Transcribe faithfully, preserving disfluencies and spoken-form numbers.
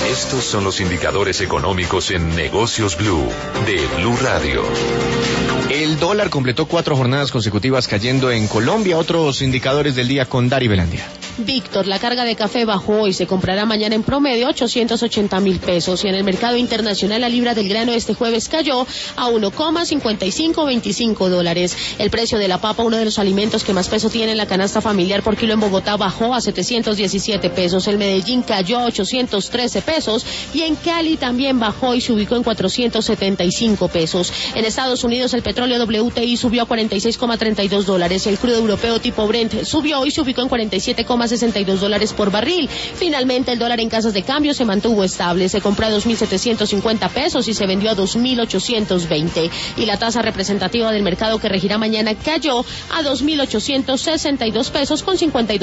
Estos son los indicadores económicos en Negocios Blue, de Blue Radio. El dólar completó cuatro jornadas consecutivas cayendo en Colombia. Otros indicadores del día con Dari Belandia. Víctor, la carga de café bajó y se comprará mañana en promedio ochocientos ochenta mil pesos. Y en el mercado internacional la libra del grano este jueves cayó a uno coma cincuenta y cinco veinticinco dólares. El precio de la papa, uno de los alimentos que más peso tiene en la canasta familiar por kilo en Bogotá, bajó a setecientos diecisiete pesos. El Medellín cayó a ochocientos trece pesos y en Cali también bajó y se ubicó en cuatrocientos setenta y cinco pesos. En Estados Unidos el petróleo W T I subió a cuarenta y seis coma treinta y dos dólares. El crudo europeo tipo Brent subió y se ubicó en cuarenta y siete coma sesenta y dos dólares por barril. Finalmente, el dólar en casas de cambio se mantuvo estable. Se compró a dos mil setecientos cincuenta pesos y se vendió a dos mil ochocientos veinte. Y la tasa representativa del mercado que regirá mañana cayó a dos mil ochocientos sesenta y dos pesos con cincuenta y dos